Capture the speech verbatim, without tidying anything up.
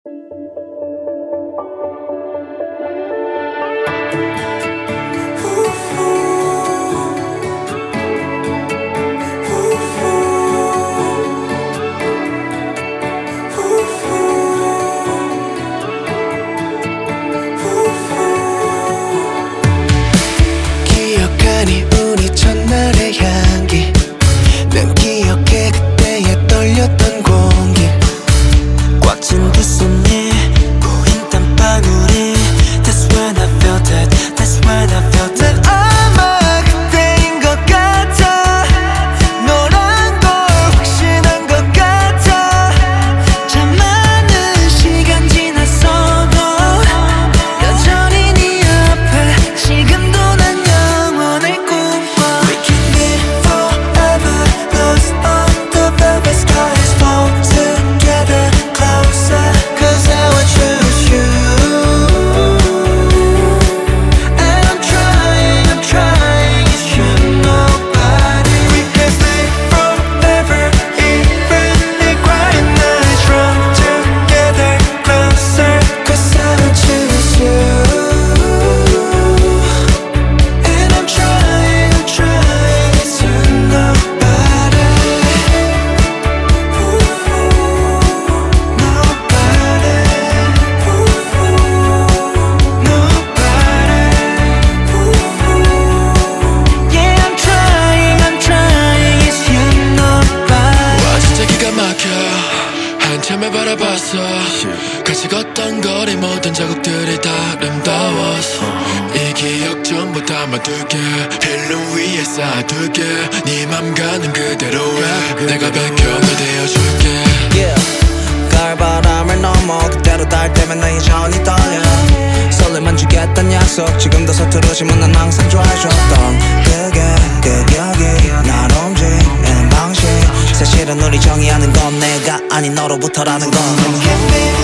기억하니 우리 첫날의 향기, 난 기억해 그때의 떨렸던 공기, 꽉 찬 두 손에 고인 땀방울이. That's when I felt it, that's when I felt it. 난 아마 그때인 것 같아. 너란 걸 확신한 것 같아. 참 많은 시간 지났어도 여전히 네 앞에 지금도 난 영원을 꿈꿔. We can be forever, lost on the velvet skies, fall together closer, cause I will choose you. And I'm trying, I'm trying, it's you, nobody. We can stay forever, even the quiet nights, run together closer, cause I will choose you. And I'm trying, I'm trying, it's you, nobody. Nobody, yeah, I'm trying, I'm trying, it's you, nobody. 와 진짜 기가 막혀. 한참을 바라봤어. 같이 걷던 거리 모든 자국들이 다 아름다웠어. 이 기억 전부 담아둘게. 필름 위에 쌓아둘게. 네 맘 가는 그대로 해. 내가 백형이 되어줄게. Yeah. 가을바람을 넘어 그대로 닿을 때면 내 여전히 떨려. 설레만 주겠단 약속 지금도 서투르지만 난 항상 좋아해줬던 그게 그 기억이 날 움직이는 방식. 사실은 우리 정의하는 건 내가 아닌 너로부터라는 건.